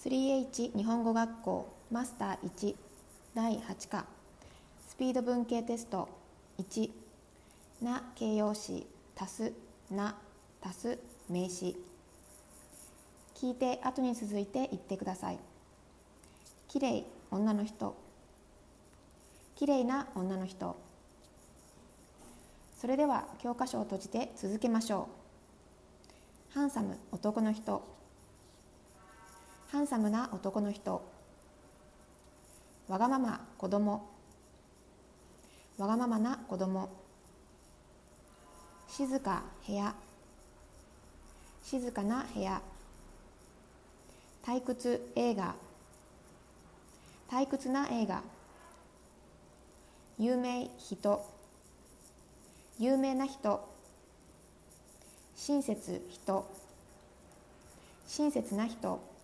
3H 日本語学校マスター1第8課スピード文系テスト1な形容詞足すな足す名詞。聞いて後に続いて言ってください。きれい女の人、きれいな女の人。それでは教科書を閉じて続けましょう。ハンサム男の人、ハンサムな男の人。わがまま子供、わがままな子供。静か部屋、静かな部屋。退屈映画、退屈な映画。有名人、有名な人。親切人、親切な人。